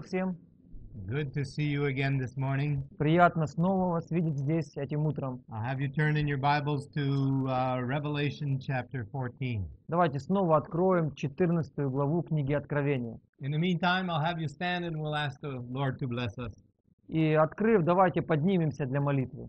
всем. Good to see you again this morning. Приятно снова вас видеть здесь этим утром. I'll have you turn in your Bibles to Revelation chapter 14. Давайте снова откроем 14 главу книги Откровения. In the meantime, I'll have you stand and we'll ask the Lord to bless us. И открыв, давайте поднимемся для молитвы.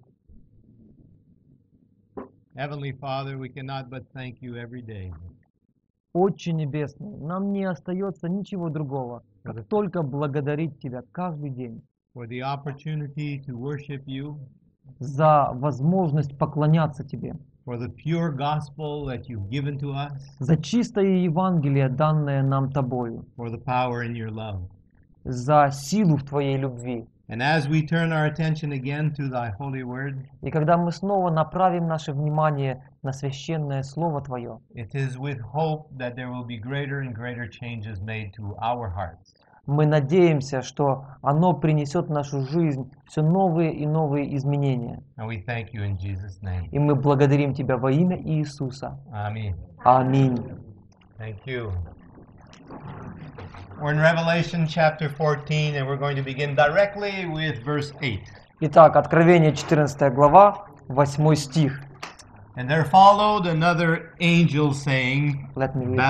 Heavenly Father, we cannot but thank you every day Отче Небесный, нам не остается ничего другого, как только благодарить Тебя каждый день for the opportunity to worship you, за возможность поклоняться Тебе, for the pure gospel that you've given to us, за чистое Евангелие, данное нам Тобою, for the power in your love. за силу в Твоей любви. And as we turn our attention again to thy holy word, И когда мы снова направим наше внимание на священное Слово Твое, it is with hope that there will be greater and greater changes made to our hearts. мы надеемся, что оно принесет в нашу жизнь все новые и новые изменения. And we thank you in Jesus' name. И мы благодарим Тебя во имя Иисуса. Amen. Аминь. Thank you. We're in Revelation chapter 14 and we're going to begin directly with verse 8. Итак, Откровение 14 глава, 8 стих. And there followed another angel saying, Let me read.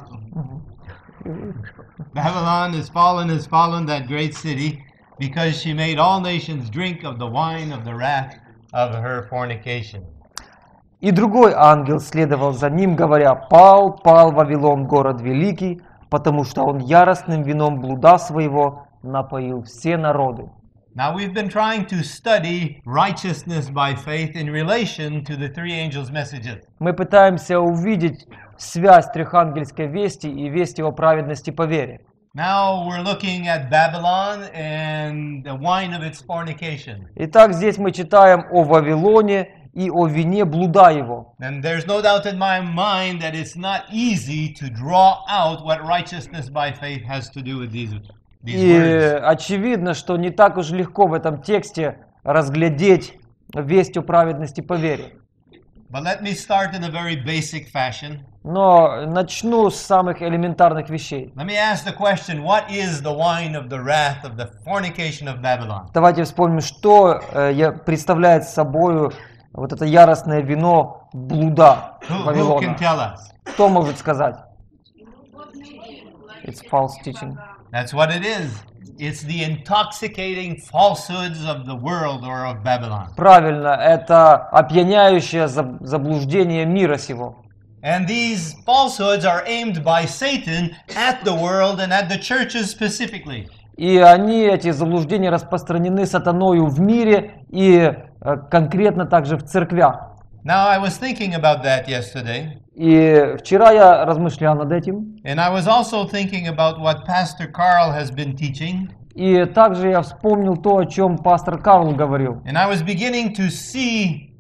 Babylon is fallen, that great city, because she made all nations drink of the wine of the wrath of her fornication. И другой ангел следовал за ним, говоря: «Пал, пал Вавилон, город великий, потому что он яростным вином блуда своего напоил все народы». Now we've been trying to study righteousness by faith in relation to the three angels' messages. Мы пытаемся увидеть связь трехангельской вести и вести о праведности по вере. Now we're looking at Babylon and the wine of its fornication. Итак, здесь мы читаем о Вавилоне и о вине блуда его. And there's no doubt in my mind that it's not easy to draw out what righteousness by faith has to do with these И words. очевидно, что не так уж легко в этом тексте разглядеть весть о праведности по вере. But let me start in a very basic fashion. Но начну с самых элементарных вещей. Let me ask the question, what is the wine of the wrath of the fornication of Babylon? Давайте вспомним, что представляет собой вот это яростное вино блуда Who can Вавилона. tell us? Кто может сказать? It's false teaching. That's what it is. It's the intoxicating falsehoods of the world or of Babylon. Правильно, это опьяняющее заблуждение мира сего. And these falsehoods are aimed by Satan at the world and at the churches specifically. И они, эти заблуждения, распространены сатаною в мире и конкретно также в церквях. Now, I was thinking about that yesterday, И вчера я размышлял над этим. and I was also thinking about what Pastor Carl has been teaching, И также я вспомнил то, о чем пастор Карл говорил. and I was beginning to see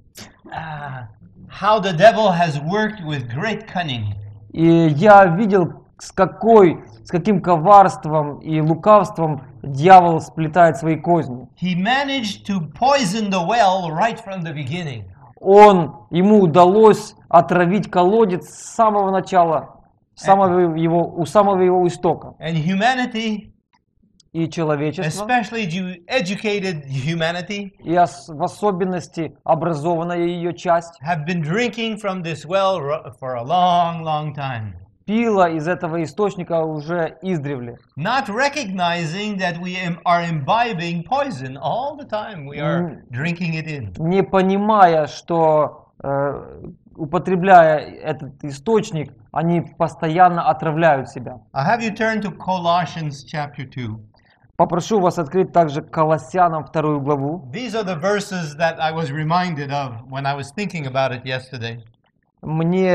how the devil has worked with great cunning. И я видел, с каким коварством и лукавством дьявол сплетает свои козни. He managed to poison the well right from the beginning. Ему удалось отравить колодец с самого начала, у самого его истока. And humanity, И человечество, especially educated humanity, и в особенности образованная ее часть, have been drinking from this well for a long, long time, пила из этого источника уже издревле, not recognizing that we are imbibing poison all the time. We are drinking it in. не понимая, что, употребляя этот источник, они постоянно отравляют себя. I'll have you turn to Colossians chapter 2. Попрошу вас открыть также Колоссянам 2 главу. These are the verses that I was reminded of when I was thinking about it yesterday. Мне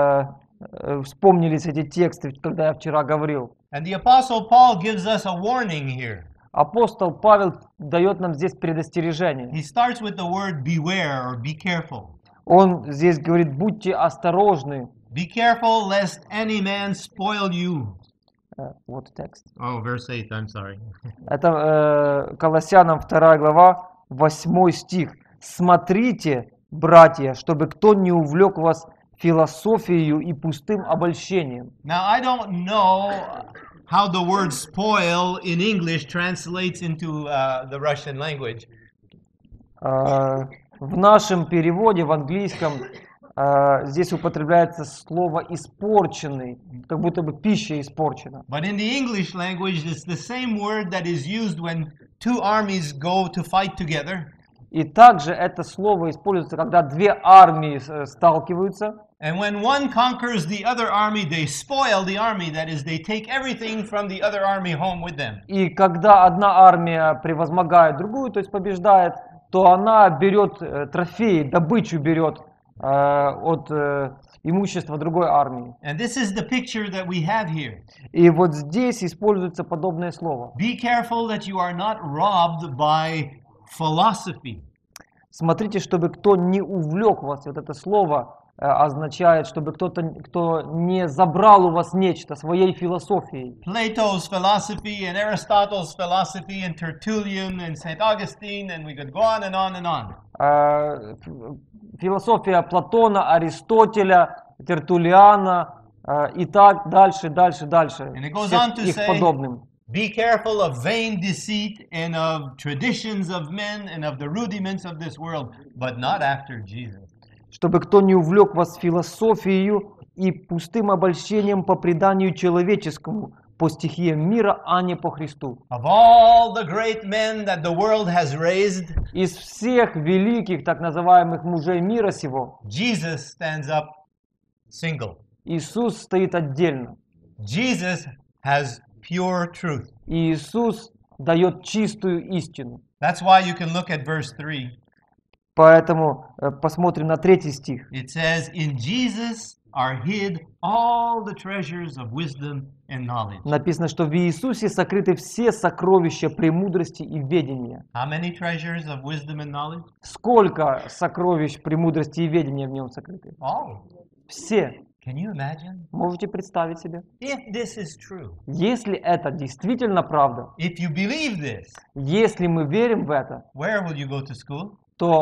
вспомнились эти тексты, когда я вчера говорил. And the Apostle Paul gives us a warning here. Апостол Павел дает нам здесь предостережение. He starts with the word beware or be careful. Он здесь говорит: будьте осторожны. Be careful lest any man spoil you. Вот текст. Oh, verse 8, I'm sorry. Это Колоссянам 2 глава, 8 стих. «Смотрите, братья, чтобы кто не увлек вас философией и пустым обольщением». Now, I don't know how the word spoil in English translates into the Russian language. В нашем переводе, в английском, здесь употребляется слово «испорченный», как будто бы пища испорчена. But in the English language, it's the same word that is used when two armies go to fight together. И также это слово используется, когда две армии сталкиваются. And when one conquers the other army, they spoil the army. That is, they take everything from the other army home with them. И когда одна армия превозмогает другую, то есть побеждает, то она берет трофеи, добычу берет от имущества другой армии. And this is the picture that we have here. И вот здесь используется подобное слово. Be careful that you are not robbed by philosophy. Смотрите, чтобы кто не увлек вас. Вот это слово означает, чтобы кто не забрал у вас нечто своей философией. Plato's philosophy and Aristotle's philosophy and Tertullian and St. Augustine, and we could go on and on and on. Философия Платона, Аристотеля, Тертуллиана и так дальше. And it goes on to Их say, подобным. be careful of vain deceit and of traditions of men and of the rudiments of this world, but not after Jesus. Чтобы кто не увлек вас философией и пустым обольщением по преданию человеческому, по стихиям мира, а не по Христу. Of all the great men that the world has raised, Из всех великих так называемых мужей мира сего, Jesus stands up single. Иисус стоит отдельно. Jesus has pure truth. И Иисус дает чистую истину. That's why you can look at verse 3. Поэтому посмотрим на 3 стих. It says, in Jesus are hid all the treasures of wisdom and knowledge. Написано, что в Иисусе сокрыты все сокровища премудрости и ведения. How many treasures of wisdom and knowledge? Сколько сокровищ премудрости и ведения в нем сокрыты? All. Все. Can you imagine? Можете представить себе? If this is true, Если это действительно правда, if you believe this, если мы верим в это, where will you go to school?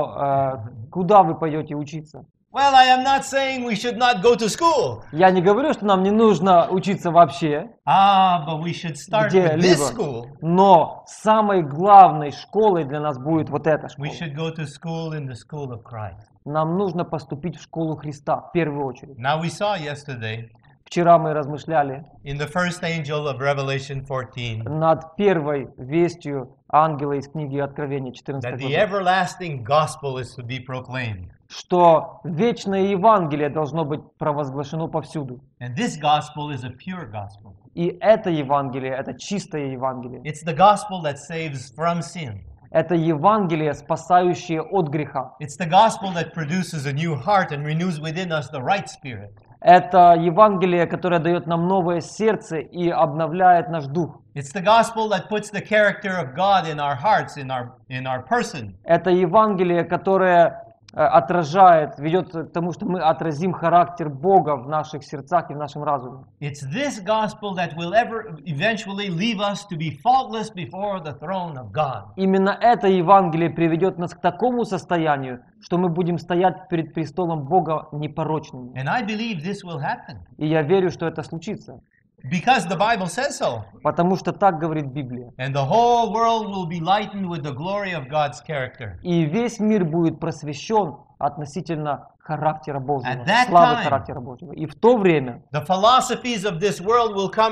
то куда вы пойдете учиться? Well, I am not saying we should not go to school. Я не говорю, что нам не нужно учиться вообще, But we should start with this где-либо, school. но самой главной школой для нас будет вот эта We школа. should go to school in the school of Christ. Нам нужно поступить в школу Христа в первую очередь. Now we saw yesterday Вчера мы размышляли in the first angel of Revelation 14 над первой вестью ангела из книги Откровения, 14 that the глава, everlasting gospel is to be proclaimed. что вечное Евангелие должно быть провозглашено повсюду. And this gospel is a pure gospel. И это Евангелие, это чистое Евангелие. It's the gospel that saves from sin. Это Евангелие, спасающее от греха. It's the gospel that produces a new heart and renews within us the right spirit. Это Евангелие, которое дает нам новое сердце и обновляет наш дух. It's the gospel that puts the character of God in our hearts, in our person. Это Евангелие, которое отражает, ведет к тому, что мы отразим характер Бога в наших сердцах и в нашем разуме. It's this gospel that will eventually leave us to be faultless before the throne of God. Именно это Евангелие приведет нас к такому состоянию, что мы будем стоять перед престолом Бога непорочными. And I believe this will happen И я верю, что это случится, because the Bible says so. потому что так говорит Библия. And the whole world will be lightened with the glory of God's character. И весь мир будет просвещен относительно характера Божьего, At that славы time, характера Божьего. И в то время The philosophies of this world will come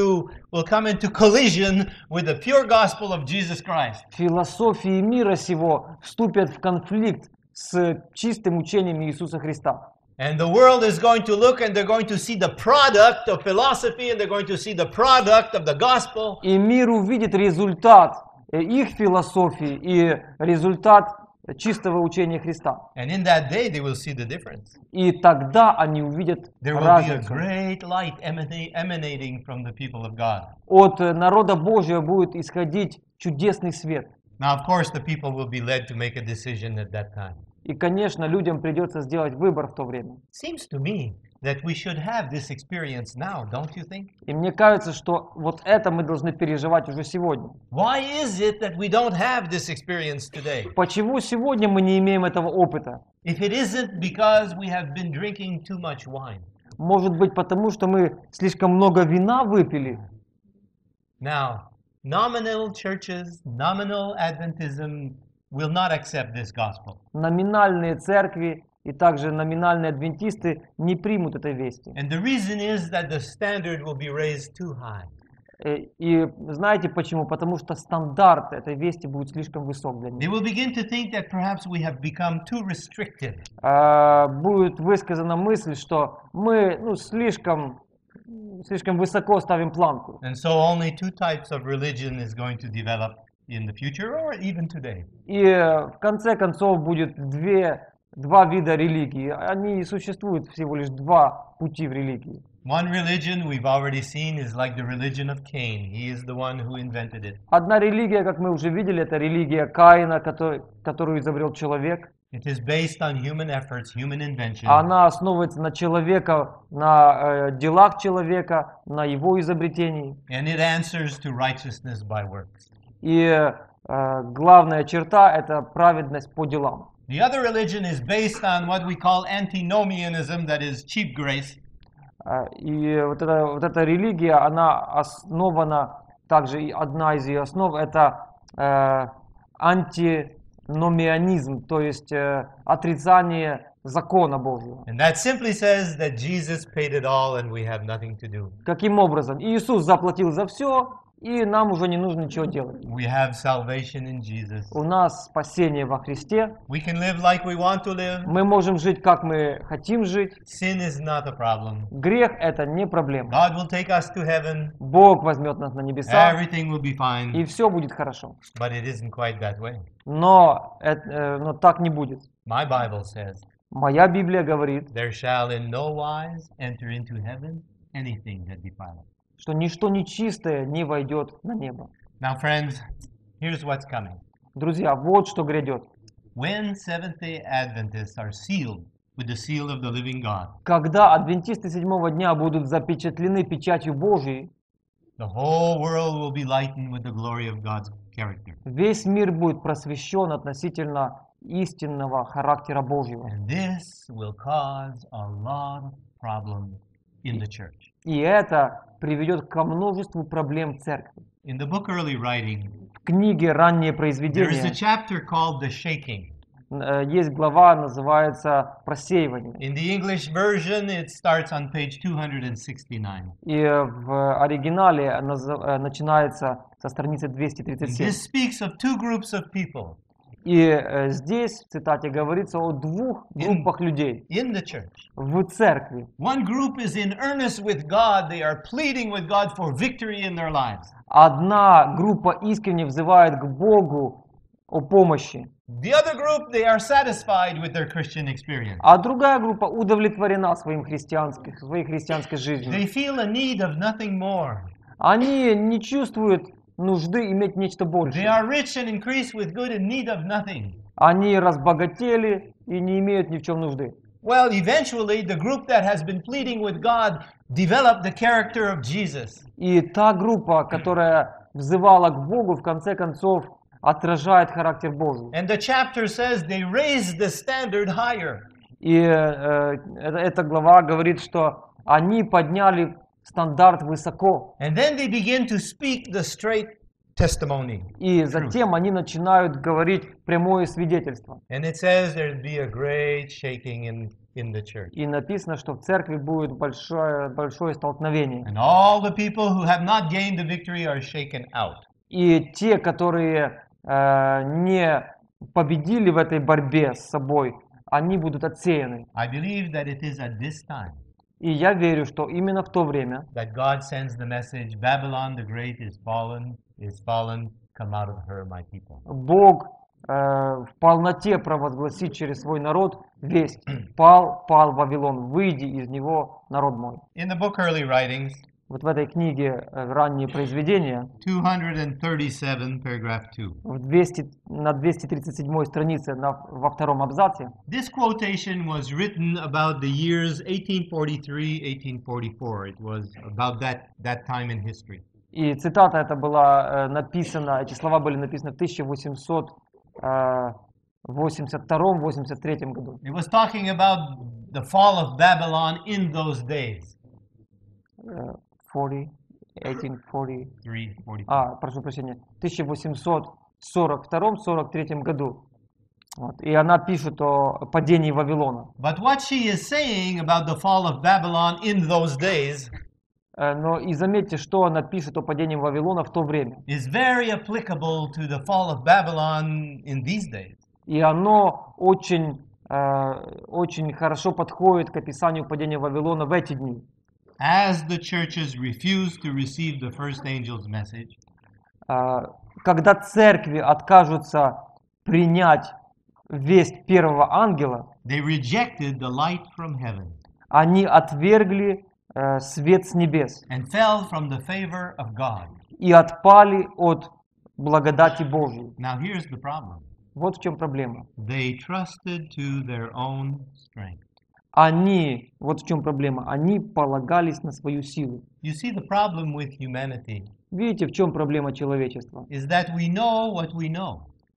into collision with the pure gospel of Jesus Christ. философии мира сего вступят в конфликт с чистым учением Иисуса Христа. And the world is going to look and they're going to see the product of philosophy and they're going to see the product of the gospel. И мир увидит результат их философии и результат чистого учения Христа. And in that day they will see the difference. И тогда они увидят There will be a разницу. great light emanating from the people of God. От народа Божьего будет исходить чудесный свет. Now, of course, the people will be led to make a decision at that time. И, конечно, людям придется сделать выбор в то время. Seems to me that we should have this experience now, don't you think? И мне кажется, что вот это мы должны переживать уже сегодня. Why is it that we don't have this experience today? Почему сегодня мы не имеем этого опыта? If it isn't because we have been drinking too much wine. Может быть, потому что мы слишком много вина выпили? Now, nominal churches, nominal Adventism will not accept this gospel. Номинальные церкви и также номинальные адвентисты не примут этой вести. And the reason is that the standard will be raised too high. И знаете почему? Потому что стандарт этой вести будет слишком высок для They них. will begin to think that perhaps we have become too restrictive. Будет высказана мысль, что мы слишком высоко ставим планку. And so only two types of religion is going to develop in the future or even today. И в конце концов будет два вида религии. Они и существуют всего лишь два пути в религии. One religion we've already seen is like the religion of Cain. He is the one who invented it. Одна религия, как мы уже видели, это религия Каина, которую изобрел человек. It is based on human efforts, human invention. Она основывается на человека, на делах человека, на его изобретении. And it answers to righteousness by works. И главная черта – это праведность по делам. The other religion is based on what we call antinomianism, that is cheap grace. И вот эта религия, она основана, также и одна из ее основ – это антиномианизм, то есть отрицание закона Божьего. And that simply says that Jesus paid it all and we have nothing to do. Каким образом? Иисус заплатил за все, и нам уже не нужно ничего делать. We have salvation in Jesus. У нас спасение во Христе. We can live like we want to live. Мы можем жить, как мы хотим жить. Sin is not a problem. Грех – это не проблема. God will take us to heaven. Бог возьмет нас на небеса, Everything will be и fine. все будет хорошо. But it isn't quite that way. Но так не будет. My Bible says, Моя Библия говорит, there shall in no wise enter into heaven anything that defileth. что ничто нечистое не войдет на небо. Now, friends, here's what's coming. Друзья, вот что грядет. When Seventh-day Adventists are sealed with the seal of the living God, Когда адвентисты седьмого дня будут запечатлены печатью Божией, the whole world will be lightened with the glory of God's character. весь мир будет просвещен относительно истинного характера Божьего. And this will cause a lot of problems in the church. И это приведет ко множеству проблем в церкви. In the book Early Writing, В книге «Ранние there is a произведения» chapter called The Shaking. есть глава, называется «Просеивание». In the English version, it starts on page 269. И в оригинале начинается со страницы And 237. this speaks of two groups of people И здесь в цитате говорится о двух группах людей in the church. в церкви. One group is in earnest with God. They are pleading with God for victory in their lives. Одна группа искренне взывает к Богу о помощи, The other group, they are satisfied with their Christian experience. а другая группа удовлетворена своей христианской жизнью. They feel a need of nothing more. Они не чувствуют нужды иметь нечто They большее. are rich and increased with good and need of nothing. Они разбогатели и не имеют ни в чем нужды. Well, eventually, the group that has been pleading with God developed the character of Jesus. И та группа, которая взывала к Богу, в конце концов отражает характер Божий. And the chapter says they raised the standard higher. И эта глава говорит, что они подняли стандарт высоко. And then they begin to speak the straight testimony. И затем они начинают говорить прямое свидетельство. And it says there'd be a great shaking in the church. И написано, что в церкви будет большое столкновение. And all the people who have not gained the victory are shaken out. И те, которые не победили в этой борьбе с собой, они будут отсеяны. I believe that it is at this time И я верю, что именно в то время that God sends the message, Babylon the Great is fallen, come out of her, my people. Бог в полноте провозгласит через свой народ весть. Пал Вавилон, выйди из него, народ мой. In the book Early Writings, Вот в этой книге «Ранние произведения» 237, paragraph 2. на 237 странице во втором абзаце This quotation was written about the years 1843-1844. It was about that time in history. и цитата эта была написана, эти слова были написаны в 1882-83 году. It was talking about the fall of Babylon in those days. 40. 1840. 3:45. Прошу прощения, в 1842-43 году. Вот. И она пишет о падении Вавилона. But what she is saying about the fall of Babylon in those days Но и заметьте, что она пишет о падении Вавилона в то время. is very applicable to the fall of Babylon in these days. И оно очень хорошо подходит к описанию падения Вавилона в эти дни. As the churches refuse to receive the first angel's message, Когда церкви откажутся принять весть первого ангела, they rejected the light from heaven они отвергли свет с небес and fell from the favor of God. и отпали от благодати Божьей. Now here's the problem. Вот в чем проблема. They trusted to their own strength. Вот в чем проблема. Они полагались на свою силу. You see, the problem with humanity Видите, в чем проблема человечества? is that we know what we know.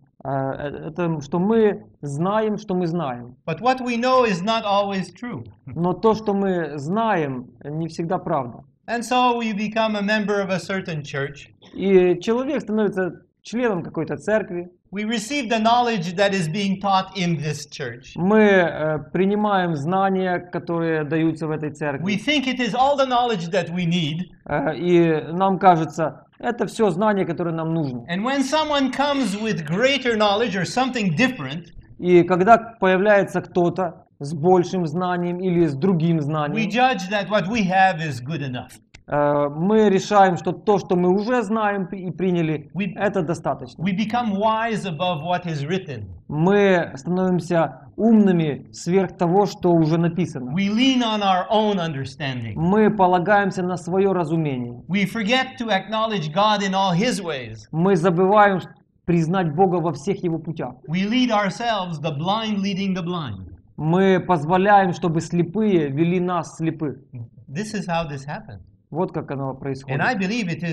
Это что мы знаем, что мы знаем. But what we know is not always true. Но то, что мы знаем, не всегда правда. And so we become a member of a certain church. И человек становится членом какой-то церкви. We receive the knowledge that is being taught in this church. Мы принимаем знания, которые даются в этой We церкви. think it is all the knowledge that we need. И нам кажется, это все знания, которые нам нужны. And when someone comes with greater knowledge or something different, И когда появляется кто-то с большим знанием или с другим we знанием, judge that what we have is good enough. мы решаем, что то, что мы уже знаем и приняли, это достаточно. We become wise above what is written. Мы становимся умными сверх того, что уже написано. We lean on our own understanding. Мы полагаемся на свое разумение. We forget to acknowledge God in all His ways. Мы забываем признать Бога во всех Его путях. We lead ourselves, the blind leading the blind. Мы позволяем, чтобы слепые вели нас слепых. This is how this happens. Вот как оно And происходит. I believe it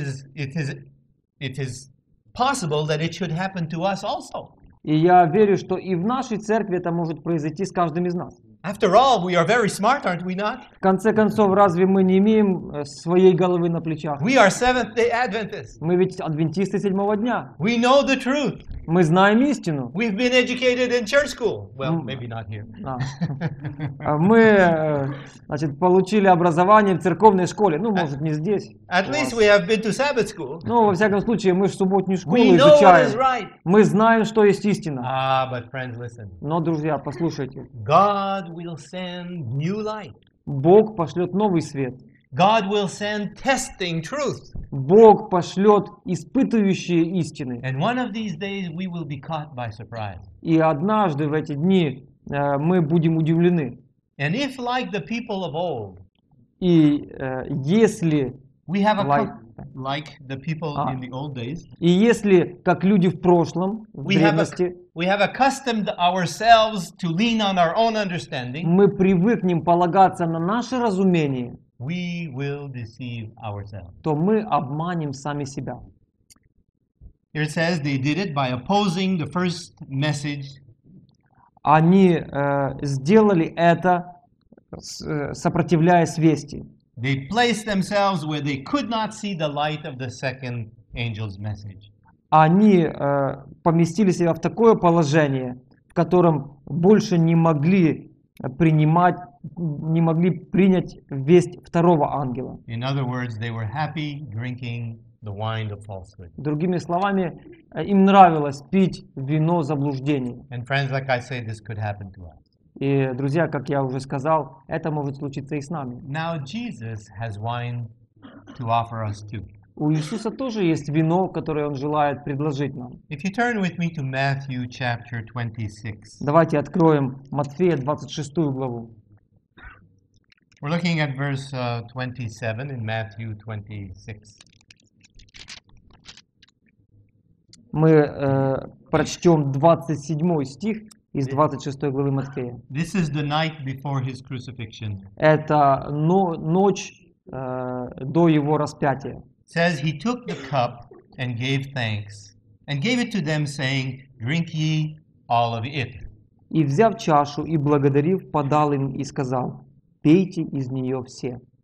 is possible that it should happen to us also. И я верю, что и в нашей церкви это может произойти с каждым из нас. After all, we are very smart, aren't we not? В конце концов, разве мы не имеем своей головы на плечах? We are Seventh-day Adventists. Мы ведь адвентисты седьмого дня. We know the truth. Мы знаем истину. We've been educated in church school. Well, maybe not here. Мы, значит, получили образование в церковной школе. Ну, может, не здесь. At least we have been to Sabbath school. Ну, во всяком случае, мы же субботнюю школу We know what is изучаем. right. Мы знаем, что есть истина. But friends, listen. Но, друзья, послушайте. God will send new light. Бог пошлет новый свет. God will send testing truth. Бог пошлет испытывающие истины. And one of these days we will be caught by surprise. И однажды в эти дни мы будем удивлены. And if, like the people of old, И если, we have a Like- the people in the old days, как люди в прошлом, в we have древности, accustomed ourselves to lean on our own understanding, мы привыкнем полагаться на наше разумение, we will deceive ourselves. то мы обманем сами себя. Here it says they did it by opposing the first message. Они сделали это, сопротивляясь вести. They placed themselves where they could not see the light of the second angel's message. Они поместили себя в такое положение, в котором больше не могли принять весть второго ангела. In other words, they were happy drinking the wine of falsehood. Другими словами, им нравилось пить вино заблуждений. And friends, like I say, this could happen to us. И, друзья, как я уже сказал, это может случиться и с нами. Now Jesus has wine to offer us too. У Иисуса тоже есть вино, которое Он желает предложить нам. If you turn with me to Matthew chapter 26, Давайте откроем Матфея 26 главу. we're looking at verse 27 in Matthew 26. Мы прочтем 27 стих из 26 главы Матфея. This is the night before his crucifixion. Это ночь до Его распятия. It says, he took the cup and gave thanks, and gave it to them, saying, drink ye all of it. И, взяв чашу и благодарив, подал им и сказал: пейте из нее все.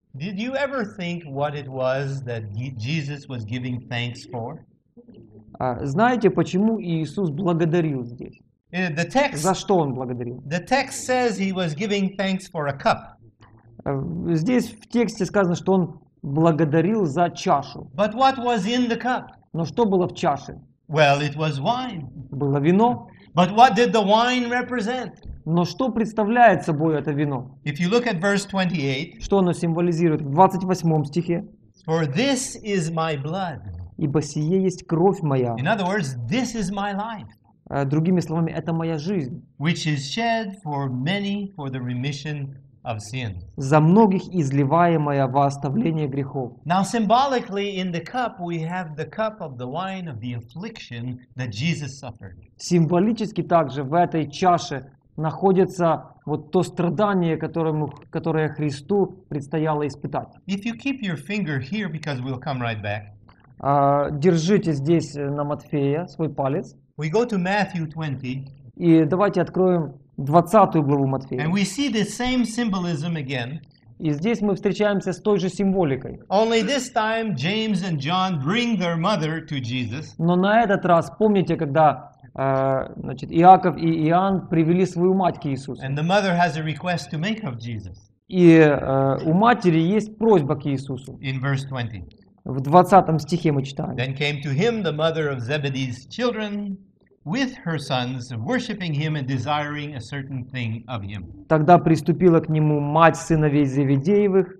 Did you ever think what it was that Jesus was giving thanks for? Знаете, почему Иисус благодарил здесь? The text За что Он благодарил? the text says he was giving thanks for a cup. Здесь в тексте сказано, что Он благодарил за чашу. But what was in the cup? Но что было в чаше? Well, it was wine. Было вино. But what did the wine represent? Но что представляет собой это вино? If you look at verse 28, Что оно символизирует? В 28 стихе. for this is my blood. «Ибо сие есть кровь моя». In other words, this is my life, Другими словами, это моя жизнь. which is shed for many for the remission of sin. За многих изливаемая во оставление грехов. Now, symbolically, in the cup, we have the cup of the wine of the affliction that Jesus suffered. Символически также в этой чаше находится вот то страдание, которое Христу предстояло испытать. If you keep your finger here, because we'll come right back, Держите здесь на Матфея свой палец. we go to Matthew 20, И давайте откроем 20 главу and Матфея. we see the same symbolism again. И здесь мы встречаемся с той же символикой. Only this time, James and John bring their mother to Jesus. Но на этот раз, помните, когда Иаков и Иоанн привели свою мать к Иисусу. And the mother has a request to make of Jesus И у матери есть просьба к Иисусу. in verse 20. В 20 стихе мы читаем. Then came to him the mother of Zebedee's children with her sons, worshiping him and desiring a certain thing of him. Тогда приступила к нему мать сыновей Зеведеевых,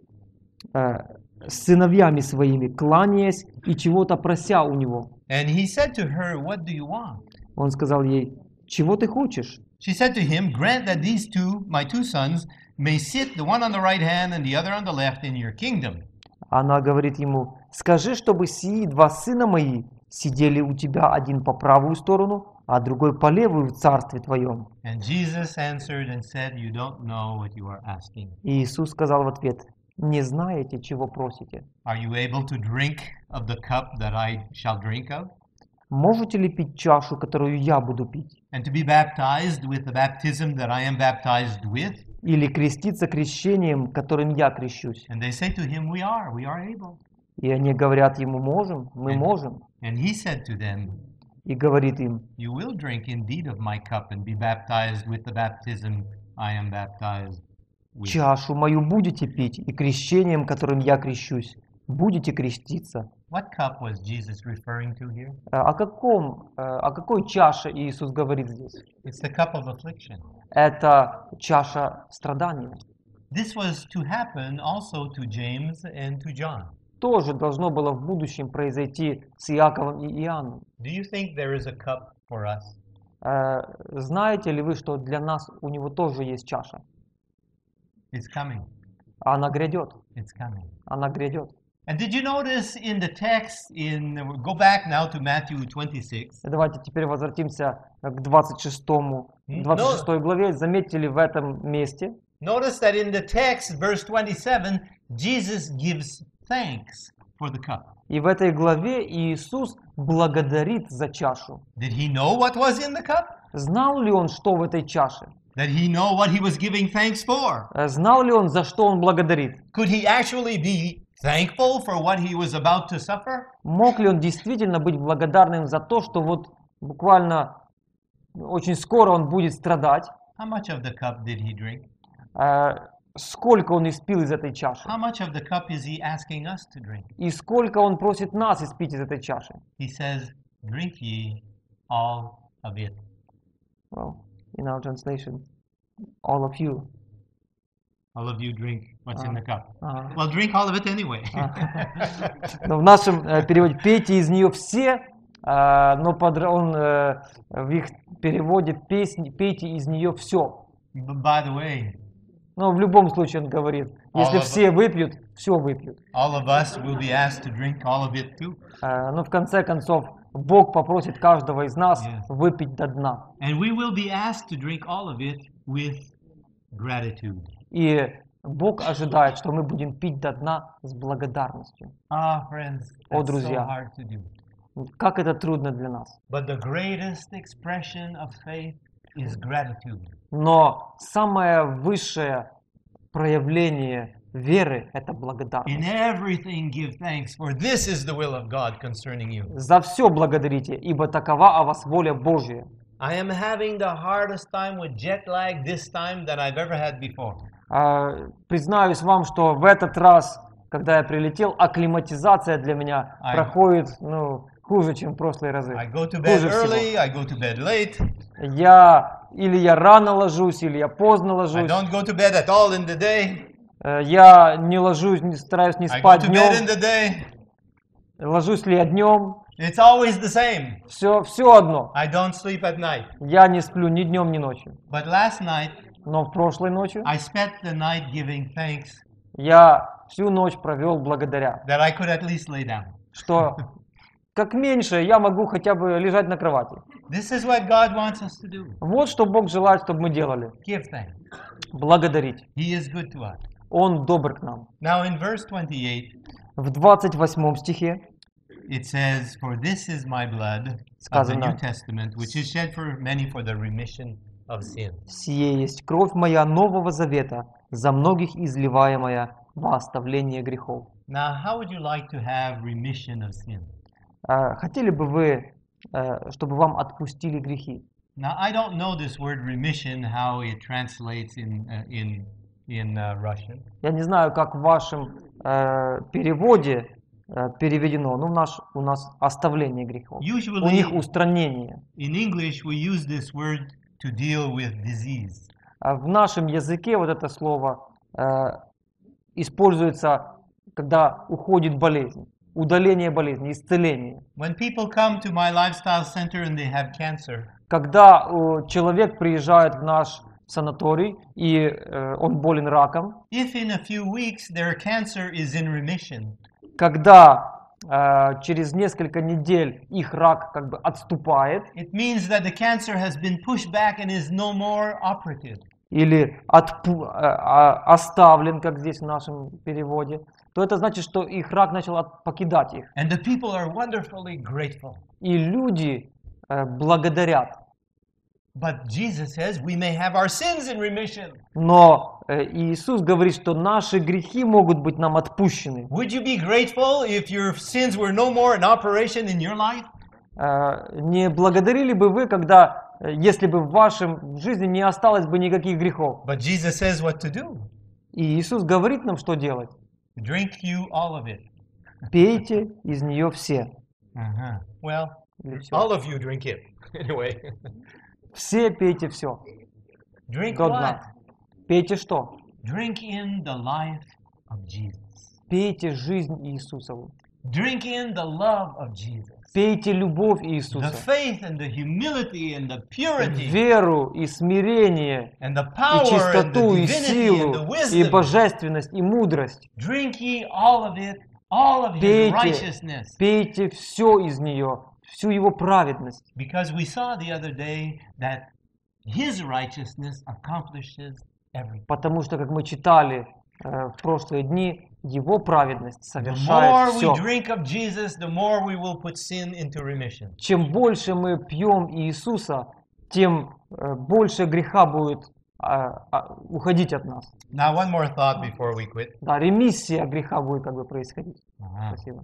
с сыновьями своими, кланяясь и чего-то прося у него. And he said to her, what do you want? Он сказал ей: «Чего ты хочешь?» She said to him, grant that these two, my two sons, may sit, the one on the right hand and the other on the left, in your kingdom. Она говорит ему: «Скажи, чтобы сии два сына мои сидели у тебя, один по правую сторону, а другой по левую в царстве твоем». And Jesus answered and said, you don't know what you are asking. И Иисус сказал в ответ: «Не знаете, чего просите. Are you able to drink of the cup that I shall drink of? Можете ли пить чашу, которую я буду пить? And to be baptized with the baptism that I am baptized with? Или креститься крещением, которым я крещусь?» And they say to him, we are able. И они говорят ему: «Можем, мы можем». And he said to them, И говорит им: you will drink indeed of my cup and be baptized with the baptism I am baptized with. «Чашу мою будете пить, и крещением, которым я крещусь, будете креститься». What cup was Jesus referring to here? О какой чаше Иисус говорит здесь? It's the cup of affliction. Это чаша страдания. This was to happen also to James and to John. Тоже должно было в будущем произойти с Иаковом и Иоанном. Do you think there is a cup for us? Знаете ли вы, что для нас у него тоже есть чаша? It's coming. Она грядет. It's coming. Она грядет. And did you notice in the text, go back now to Matthew 26. Давайте теперь возвратимся к 26 главе. Заметили в этом месте? Notice that in the text, verse 27, Jesus gives thanks for the cup. И в этой главе Иисус благодарит за чашу. Did he know what was in the cup? Знал ли он, что в этой чаше? Did he know what he was giving thanks for? Знал ли он, за что он благодарит? Could he actually be thankful for what he was about to suffer? Мог ли он действительно быть благодарным за то, что вот буквально очень скоро он будет страдать? How much of the cup did he drink? Сколько он испил из этой чаши? How much of the cup is he asking us to drink? И сколько он просит нас испить из этой чаши? He says, drink ye all of it. Well, in our translation, all of you. All of you drink what's in the cup. Ага. Well, drink all of it anyway. Но в нашем переводе «пейте из нее все», но он в их переводе «пейте из нее все». But by the way, Но в любом случае он говорит, если все выпьют, все выпьют. all of us will be asked to drink all of it too. Но в конце концов Бог попросит каждого из нас выпить до дна. And we will be asked to drink all of it with gratitude. И Бог ожидает, что мы будем пить до дна с благодарностью. Friends, О, that's so друзья. hard to do. Как это трудно для нас. But the greatest expression of faith is gratitude. Но самое высшее проявление веры — это In благодарность. everything give thanks, for this is the will of God concerning you. За все благодарите, ибо такова о вас воля Божья. I am having the hardest time with jet lag this time than I've ever had before. Признаюсь вам, что в этот раз, когда я прилетел, акклиматизация для меня проходит хуже, чем в прошлые разы. I go to bed Хуже всего. early, I go to bed late. Я рано ложусь, или я поздно I ложусь. don't go to bed at all in the day. Я не ложусь, стараюсь не I go спать to bed in днем. the day. Ложусь ли я днем? It's always the same. Все одно. I don't sleep at night. Я не сплю ни днем, ни ночью. But last night, Но в прошлой ночью I spent the night giving thanks я всю ночь провел благодаря, that I could at least lay down. что как меньше я могу хотя бы лежать на кровати. This is what God wants us to do. Вот что Бог желает, чтобы мы делали. Give thanks. Благодарить. He is good to us. Он добр к нам. Now in verse 28, В 28 стихе it says, "For this is my blood of the сказано: New Testament, which is shed for many for the remission of sin." «Сие есть кровь моя Нового Завета, за многих изливаемая во оставление грехов». Now, how would you like to have remission of sin? Хотели бы вы, чтобы вам отпустили грехи? Now, I don't know this word remission, how it translates in Russian. Я не знаю, как в вашем переводе переведено. У нас оставление грехов. У них Usually, устранение. in English, we use this word to deal with disease. В нашем языке вот это слово используется, когда уходит болезнь. Удаление болезни, исцеление. When people come to my lifestyle center and they have cancer, Когда человек приезжает в наш санаторий и он болен раком, if in a few weeks their cancer is in remission, когда через несколько недель их рак как бы отступает it means that the cancer has been pushed back and is no more operative. или оставлен, как здесь в нашем переводе, то это значит, что их рак начал покидать их. And the people are wonderfully grateful. И люди благодарят. But Jesus says we may have our sins in remission. Но Иисус говорит, что наши грехи могут быть нам отпущены. Would you be grateful if your sins were no more an operation in your life? Не благодарили бы вы, если бы в вашем жизни не осталось бы никаких грехов? But Jesus says what to do. И Иисус говорит нам, что делать. Drink you all of it. Пейте из нее все. Well, Или всё. all of you drink it. Anyway. Все пейте все. Drink До what? дна. Пейте что? Drink in the life of Jesus. Пейте жизнь Иисусову. Drink in the love of Jesus. Пейте любовь The Иисуса. faith and the humility and the purity Веру и смирение, and the и power and the чистоту, и divinity and силу, the и wisdom. божественность, и мудрость. Drink ye all of it, all of his Пейте, righteousness. пейте все из нее, всю его праведность. Because we saw the other day that his righteousness accomplishes everything. Потому что, как мы читали в прошлые дни, его праведность The more совершает we все. drink of Jesus, the more we will put sin into remission. Чем больше мы пьем Иисуса, тем больше греха будет уходить от нас. Now, one more thought before we quit. Да, ремиссия греха будет как бы происходить. Uh-huh. Спасибо.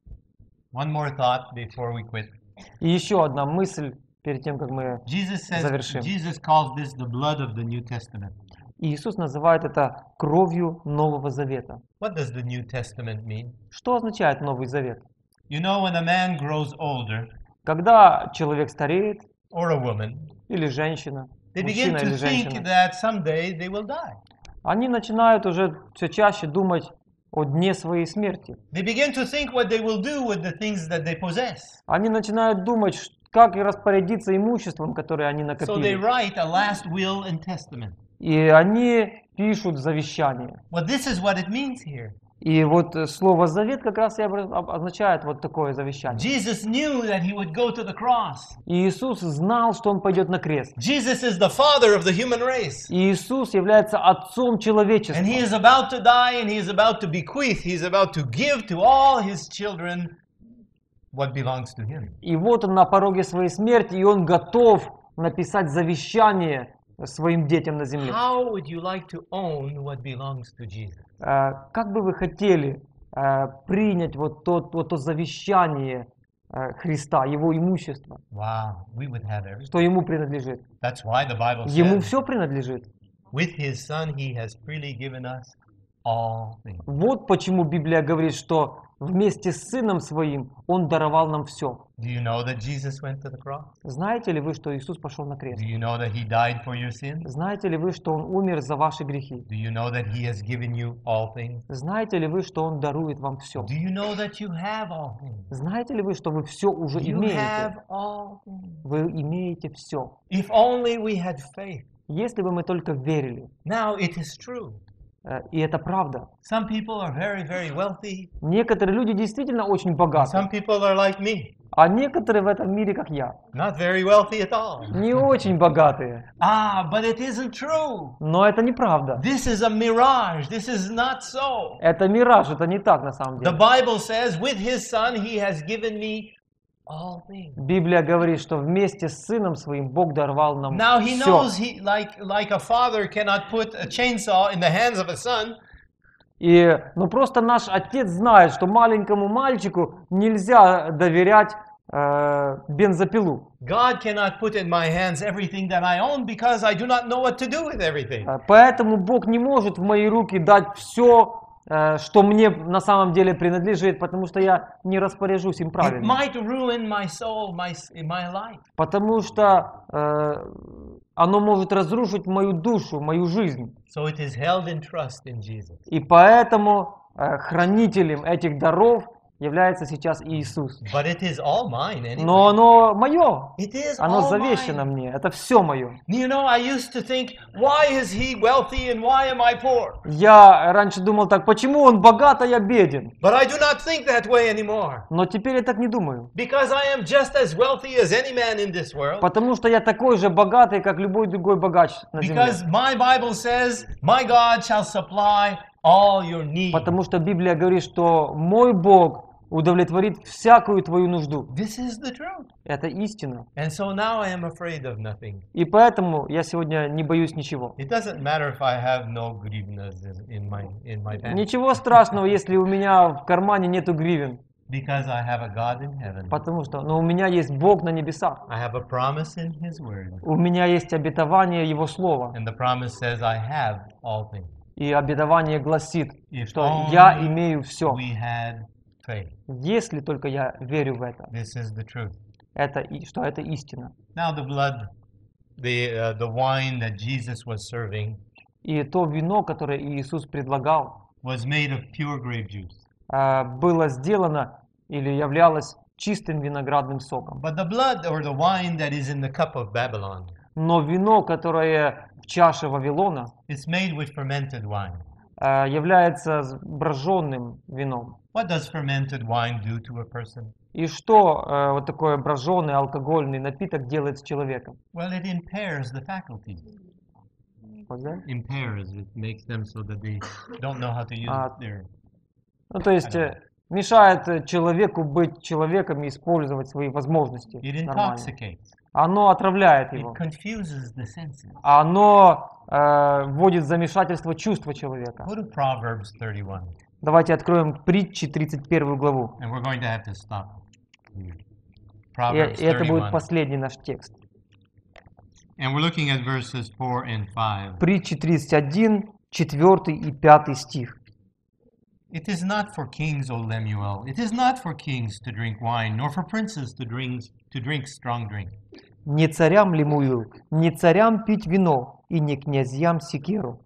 One more thought before we quit. И еще одна мысль перед тем, как мы... Jesus says, Завершим. Jesus calls this the blood of the New Testament. Иисус называет это кровью Нового Завета. What does the New Testament mean? Что означает Новый Завет? You know, when a man grows older, Когда человек стареет, or a woman, или женщина, they begin мужчина to или think женщина, that someday they will die. они начинают уже все чаще думать о дне своей смерти. They begin to think what they will do with the things that they possess. Они начинают думать, как и распорядиться имуществом, которое они So they накопили. write a last will and testament. И они пишут завещание. Well, this is what it means here. И вот слово «завет» как раз и означает вот такое завещание. Jesus knew that he would go to the cross. И Иисус знал, что Он пойдет на крест. Jesus is the father of the human race. И Иисус является отцом человечества. And he is about to die and he is about to bequeath. He is about to give to all his children what belongs to him. И вот Он на пороге своей смерти, и Он готов написать завещание своим детям на земле. How would you like to own what belongs to Jesus? Как бы вы хотели принять вот то завещание Христа, Его имущество, Wow, we would have everything. что Ему принадлежит? That's why the Bible Ему says, все принадлежит. with His Son He has freely given us all things. Вот почему Библия говорит, что вместе с Сыном Своим Он даровал нам все. Do you know that Jesus went to the cross? Знаете ли вы, что Иисус пошел на крест? Do you know that He died for your sins? Знаете ли вы, что Он умер за ваши грехи? Do you know that He has given you all things? Знаете ли вы, что Он дарует вам все? Do you know that you have all things? Знаете ли вы, что вы все уже You имеете? have all things. Вы имеете все. If only we had faith. Если бы мы только верили. Now it is true. И это правда. Some people are very, very wealthy. Некоторые люди действительно очень And богаты, some people are like me, а некоторые в этом мире, как я, not very wealthy at all. не очень богатые. But it isn't true. Но это неправда. This is a mirage. This is not so. Это мираж, это не так на самом The деле. Bible says, with His Son, He has given me all things. Библия говорит, что вместе с Сыном Своим Бог даровал нам Now He все. knows, like a father cannot put a chainsaw in the hands of a son. И, ну просто наш Отец знает, что маленькому мальчику нельзя доверять бензопилу. God cannot put in my hands everything that I own because I do not know what to do with everything. Поэтому Бог не может в мои руки дать все, что мне на самом деле принадлежит, потому что я не распоряжусь им It правильно. might ruin my soul, my life. Потому что оно может разрушить мою душу, мою жизнь. So it is held in trust in Jesus. И поэтому хранителем этих даров является сейчас Иисус. But it is all mine anyway. Но оно мое, It is оно all завещано mine. мне, это все мое. You know, I used to think, why is he wealthy and why am I poor? Я раньше думал так, почему он богат, а я беден? But I do not think that way anymore. Но теперь я так не думаю. Because I am just as wealthy as any man in this world. Потому что я такой же богатый, как любой другой богач на земле. Because my Bible says, my God shall supply all your needs. Потому что Библия говорит, что мой Бог удовлетворит всякую твою нужду. This is the truth. Это истина. And so now I am afraid of nothing. И поэтому я сегодня не боюсь ничего. It doesn't matter if I have no grivnas in my pants. Ничего страшного, если у меня в кармане нету гривен. Because I have a God in heaven. Потому что у меня есть Бог на небесах. I have a promise in His word. У меня есть обетование Его Слова. And the promise says I have all things. И обетование гласит, If что only я имею все, we had faith. если только я верю в это. This is the truth. Что это истина. Now the blood, the wine that Jesus was serving И то вино, которое Иисус предлагал, was made of pure grape juice. было сделано или являлось чистым виноградным соком. But the blood or the wine that is in the cup of Babylon Но вино, которое в чаше Вавилона, is made with fermented wine. является броженным вином. What does fermented wine do to a person? И что вот такой броженый алкогольный напиток делает с человеком? Well, it impairs the faculties. What's that? Impairs. It makes them so that they don't know how to use their. Ну, то есть мешает человеку быть человеком и использовать свои возможности It нормально. intoxicates. Оно отравляет It его. confuses the senses. Оно вводит в замешательство чувства человека. Go to Proverbs 31, Давайте откроем притчи 31 главу. and we're going to have to stop here. И Proverbs это будет 31, последний наш текст. and we're looking at verses 4 and 5. Притчи 31, 4 и 5 стих. It is not for kings, O Lemuel. It is not for kings to drink wine, nor for princes to drink strong drink. Не царям Лемуил, не царям пить вино, и не князьям секиру,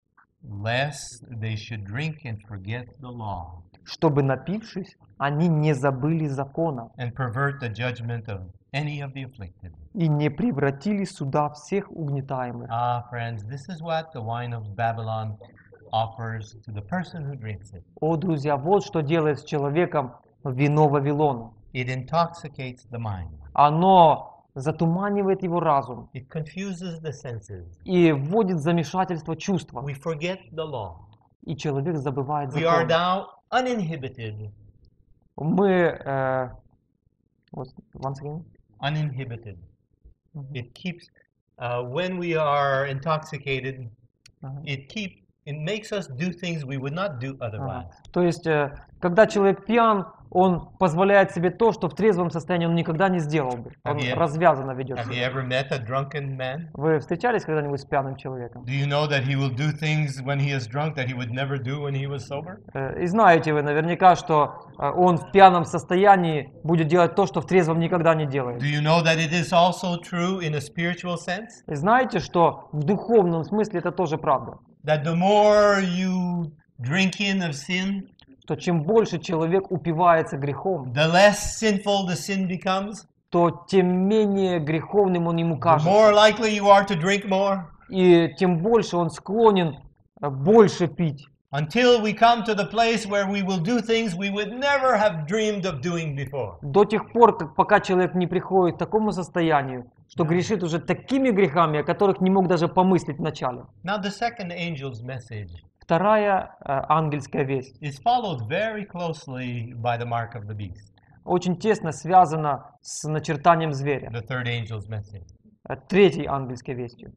Lest they should drink and forget the law, чтобы, напившись, они не забыли закона and pervert the judgment of any of the afflicted. и не превратили суда всех угнетаемых. Ah, friends, this is what the wine of Babylon offers to the person who drinks it. О, друзья, вот что делает с человеком вино Вавилона. It intoxicates the mind. Оно затуманивает его разум It confuses the senses. и вводит в замешательство чувства. We forget the law. И человек забывает We are закон. now uninhibited. Мы... once again. Uninhibited. It keeps when we are intoxicated, Ага. it makes us do things we would not do otherwise. То есть, когда человек пьян, он позволяет себе то, что в трезвом состоянии он никогда не сделал бы. Он Have you- развязанно ведет Have you себя. ever met a drunken man? Вы встречались когда-нибудь с пьяным человеком? Do you know that he will do things when he is drunk that he would never do when he was sober? И знаете вы наверняка, что он в пьяном состоянии будет делать то, что в трезвом никогда не делает. Do you know that it is also true in a spiritual sense? И знаете, что в духовном смысле это тоже правда. That the more you drink in of sin, Что чем больше человек упивается грехом, the less sinful the sin becomes, то тем менее греховным он ему the кажется. more likely you are to drink more, И тем больше он склонен больше пить. until we come to the place where we will do things we would never have dreamed of doing before. До тех пор, пока человек не приходит к такому состоянию, что грешит уже такими грехами, о которых не мог даже помыслить вначале. Now, the second angel's message Вторая ангельская весть is followed very closely by the mark of the beast. очень тесно связана с начертанием зверя. The third angel's message. Третьей ангельской вестью.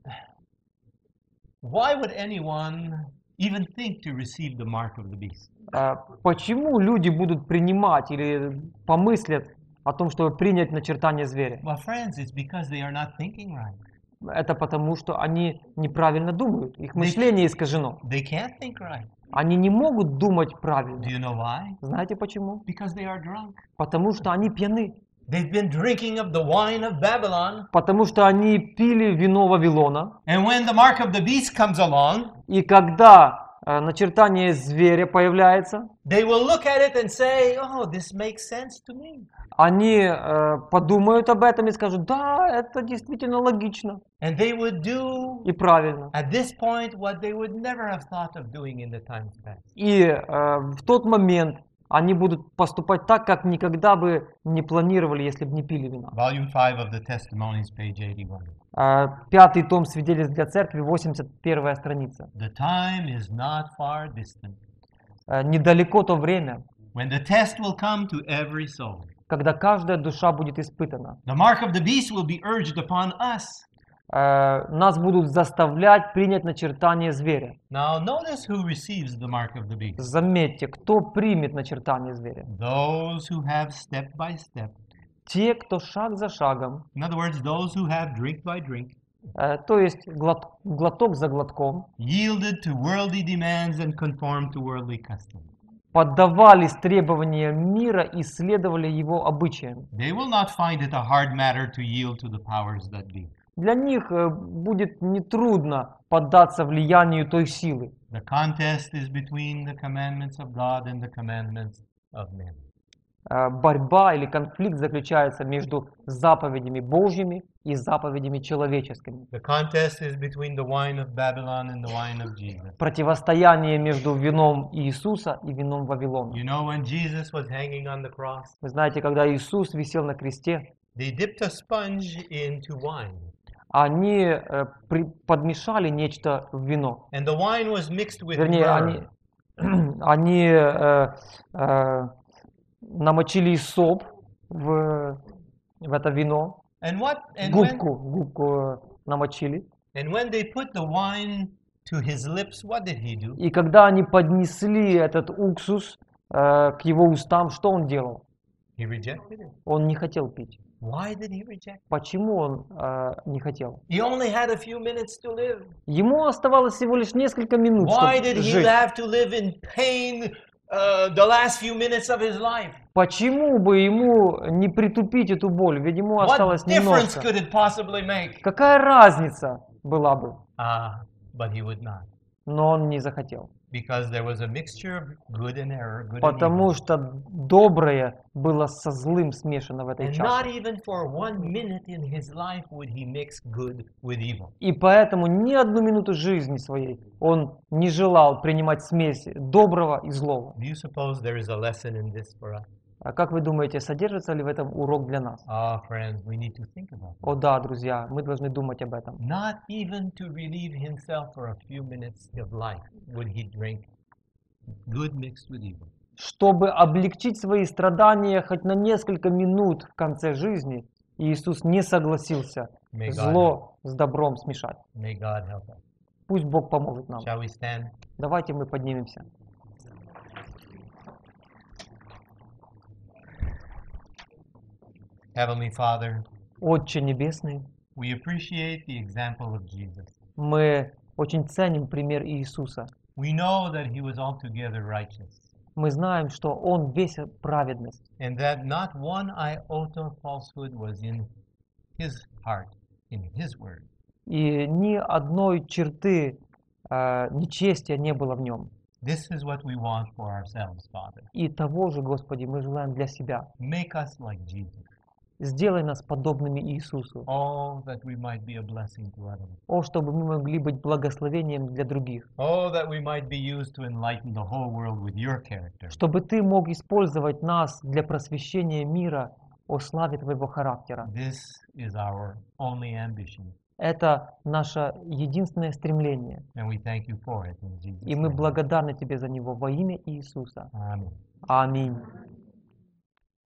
Why would anyone even think to receive the mark of the beast? Почему люди будут принимать или помыслят о том, чтобы принять начертание зверя? Well, friends, it's because they are not thinking right. Это потому, что они неправильно думают. Их мышление искажено. They can't think right. Они не могут думать Do правильно. you know why? Знаете почему? Because they are drunk. Потому что они пьяны. They've been drinking of the wine of Babylon, Потому что они пили вино Вавилона. and when the mark of the beast comes along, И когда начертание зверя появляется, they will look at it and say, "Oh, this makes sense to me." они подумают об этом и скажут, да, это действительно логично And they would do и правильно. at this point what they would never have thought of doing in the times past. И в тот момент они будут поступать так, как никогда бы не планировали, если бы не пили вина. Volume 5 of the Testimonies, page 81. Пятый том «Свидетельств для церкви», 81 страница. The time is not far distant Недалеко то время, when the test will come to every soul. когда каждая душа будет испытана. The mark of the beast will be urged upon us. Нас будут заставлять принять начертание зверя. Now, notice who receives the mark of the beast. Заметьте, кто примет начертание зверя? Those who have step by step. Те, кто шаг за шагом, In other words, those who have drink by drink, то есть глоток за глотком, yielded to worldly demands and conformed to worldly customs. поддавались требованиям мира и следовали его обычаям. They will not find it a hard matter to yield to the powers that be. Для них будет нетрудно поддаться влиянию той силы. The contest is between the commandments of God and the commandments of men. Борьба или конфликт заключается между заповедями Божьими и заповедями человеческими. The contest is between the wine of Babylon and the wine of Jesus. Противостояние между вином Иисуса и вином Вавилона. You know, when Jesus was hanging on the cross, Вы знаете, когда Иисус висел на кресте, they dipped a sponge into wine, они подмешали нечто в вино. and the wine was mixed with Вернее, myrrh. они намочили соп в это вино, And when губку намочили. when they put the wine to his lips, what did he do? И когда они поднесли этот уксус к его устам, что он делал? He rejected it. Он не хотел пить. Why did he reject it? Почему он не хотел? He only had a few minutes to live. Ему оставалось всего лишь несколько минут, Why чтобы did he жить. have to live in pain the last few minutes of his life? Почему бы ему не притупить эту боль? Ведь ему What осталось difference немножко. could it possibly make? Какая разница была бы? But he would not. Но он не захотел. Because there was a mixture of good and error, good and Потому evil. что доброе было со злым смешано в этой And not чаше. even for 1 minute in his life would he mix good with evil. И поэтому ни одну минуту жизни своей он не желал принимать смесь доброго и злого. Do you suppose there is a lesson in this for us? А как вы думаете, содержится ли в этом урок для нас? Friends, we need to think about it. О да, друзья, мы должны думать об этом. Not even to relieve himself for a few minutes of life would he drink good mixed with evil. Чтобы облегчить свои страдания хоть на несколько минут в конце жизни, И Иисус не согласился May God, зло с добром смешать. may God help us. Пусть Бог поможет нам. Shall we stand? Давайте мы поднимемся. Heavenly Father, Отче Небесный, we appreciate the example of Jesus. мы очень ценим пример Иисуса. We know that he was altogether righteous, Мы знаем, что Он весь праведность, and that not one iota of falsehood was in his heart, in his word. и ни одной черты нечестия не было в Нем. This is what we want for ourselves, Father. И того же, Господи, мы желаем для себя. Make us like Jesus. Сделай нас подобными Иисусу. Oh, that we might be a blessing to others. О, чтобы мы могли быть благословением для других. Oh, that we might be used to enlighten the whole world with your character. Чтобы Ты мог использовать нас для просвещения мира о славе Твоего характера. This is our only ambition, Это наше единственное стремление. and we thank you for it in Jesus' И мы name. благодарны Тебе за него во имя Иисуса. Amen. Аминь.